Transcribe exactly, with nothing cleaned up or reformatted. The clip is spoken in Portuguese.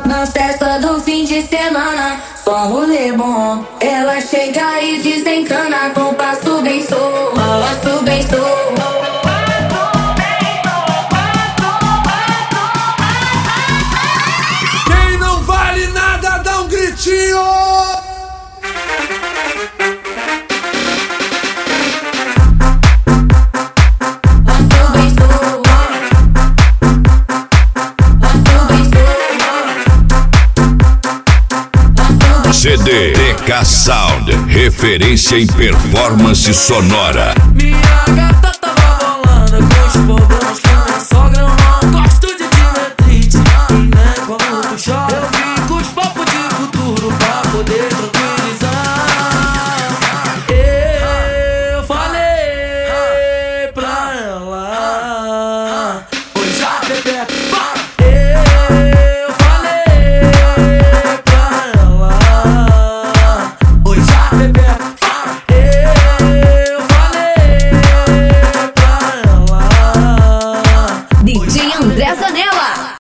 na festa do fim de semana. Só rolê bom, ela chega e desencana com passo bem solto, passo bem solto. Quem não vale nada dá um gritinho. C D T K Sound, referência em performance sonora. Minha